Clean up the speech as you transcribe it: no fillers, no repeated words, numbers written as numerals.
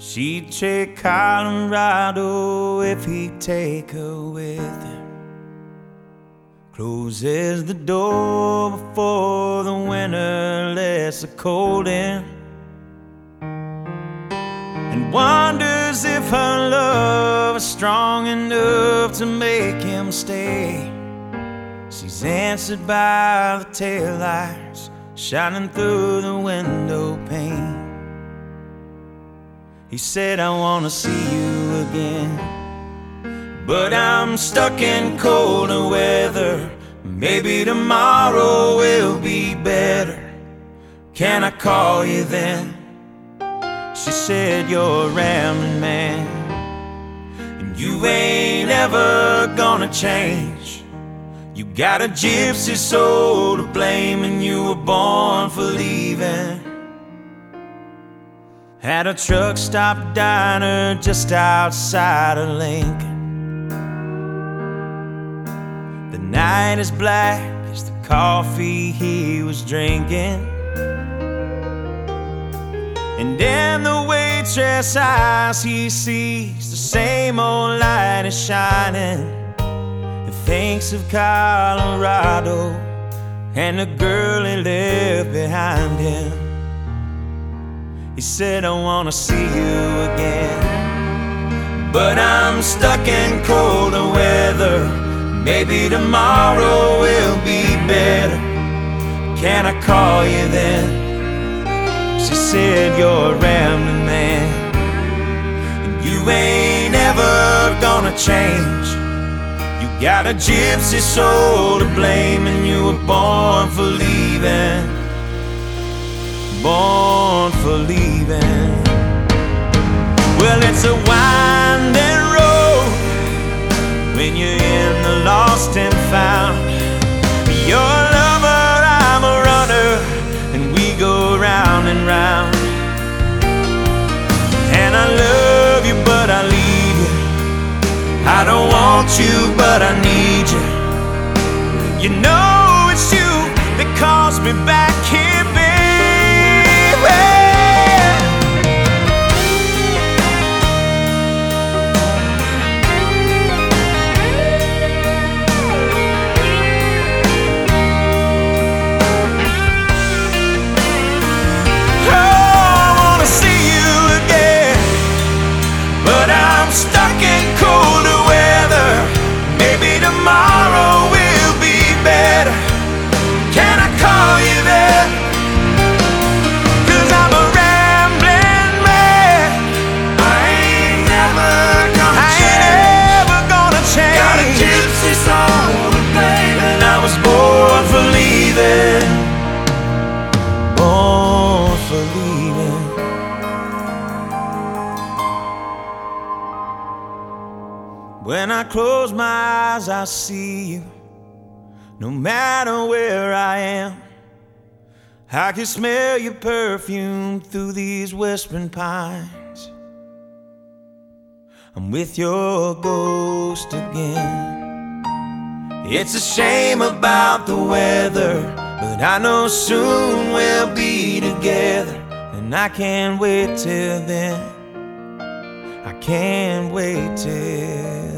She'd trade Colorado if he'd take her with him. Closes the door before the winter lets the cold in, and wonders if her love is strong enough to make him stay. She's answered by the taillights shining through the window pane. He said, I wanna see you again, but I'm stuck in colder weather. Maybe tomorrow will be better. Can I call you then? She said, you're a rambling man, and you ain't ever gonna change. You got a gypsy soul to blame, and you were born for leaving. At a truck stop diner just outside of Lincoln. The night is black as the coffee he was drinking, and in the waitress' eyes he sees the same old light is shining, and thinks of Colorado and the girl he left behind him. He said, I wanna see you again, but I'm stuck in colder weather. Maybe tomorrow will be better. Can I call you then? She said, you're a rambling man, and you ain't ever gonna change. You got a gypsy soul to blame, and you were born for leaving. Born for leaving. Well, it's a winding road when you're in the lost and found. You're a lover, I'm a runner, and we go round and round. And I love you, but I leave you. I don't want you, but I need you. You know it's you that calls me back here, baby. Stuck in colder weather. Maybe tomorrow will be better. Can I call you there? 'Cause I'm a rambling man. I ain't never gonna change. Got a gypsy soul to blame, and I was born for leaving. Born for leaving. When I close my eyes, I see you. No matter where I am, I can smell your perfume through these whispering pines. I'm with your ghost again. It's a shame about the weather, but I know soon we'll be together, and I can't wait till then. I can't wait till